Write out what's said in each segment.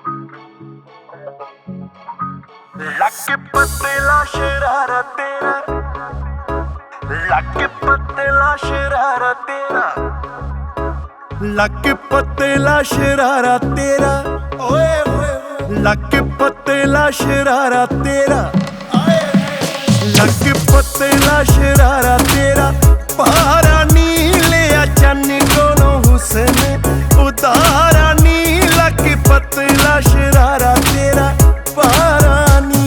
ਲੱਕ ਪਤਲਾ ਸ਼ਰਾਰਾ ਤੇਰਾ, ਲੱਕ ਪਤਲਾ ਸ਼ਰਾਰਾ ਤੇਰਾ, ਲੱਕ ਪਤਲਾ ਸ਼ਰਾਰਾ ਤੇਰਾ, ਓਏ ਹੋਏ ਲੱਕ ਪਤਲਾ ਸ਼ਰਾਰਾ ਤੇਰਾ, ਲੱਕ ਪਤਲਾ ਸ਼ਰਾਰਾ ਤੇਰਾ। ਪਾਰਾ ਨੀ ਲਿਆ ਚੰਨ ਕੋਲੋਂ ਹੁਸਨ ਉਤਾਰਾ ਨੀ, ਲੱਕ ਪਤਲਾ ਸ਼ਰਾਰਾ ਤੇਰਾ ਪਾਰਾ ਨੀ।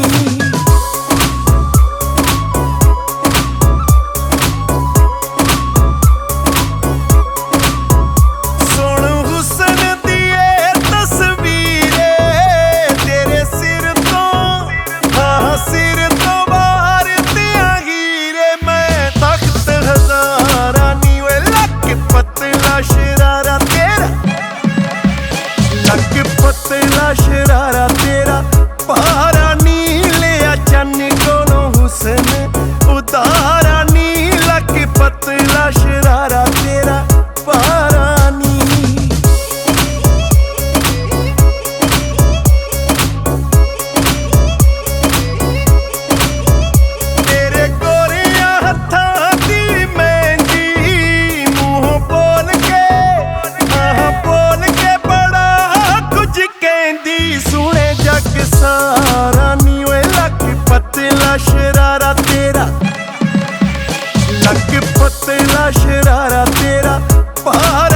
ਸੁਣ ਹੁਸਨ ਦੀ ਏ ਤਸਵੀਰੇ ਤੇਰੇ ਸਿਰ ਤੋਂ, ਹਾਂ ਸਿਰ ਤੋਂ ਬਾਹਰ ਦੀਆਂ ਹੀਰੇ। ਮੈਂ ਤਖਤ ਹਜ਼ਾਰਾਂ ਨੀ ਓਏ ਲੱਕ ਪਤਲਾ ਸ਼ਰਾਰਾ ਤੇਰਾ, ਲੱਕ ਪਤਲਾ ਸ਼ਰਾਰਾ ਤੇਰਾ। ਪਾਰਾ ਨੀ ਲਿਆ ਚੰਨ ਕੋਲੋਂ ਹੁਸਨ ਉਤਾਰਾ ਨੀ, ਲੱਕ ਪਤਲਾ ਸ਼ਰਾਰਾ ਤੇਰਾ ਪਾਰਾ ਨੀ। ਤੇਰੇ ਗੋਰਿਆਂ ਹੱਥਾਂ ਦੀ ਮਹਿੰਦੀ ਮੂੰਹੋਂ ਬੋਲ ਕੇ, ਆਹ ਬੋਲ ਕੇ ਬੜਾ ਕੁਝ ਕਹਿੰਦੀ। ਸੁਣੇ ਜੱਗ ਸਾਰਾ ਨੀ ਓਏ ਲੱਕ ਪਤਲਾ ਸ਼ਰਾਰਾ ਤੇਰਾ, ਲੱਕ ਪਤਲਾ ਸ਼ਰਾਰਾ ਤੇਰਾ ਪਾਰਾ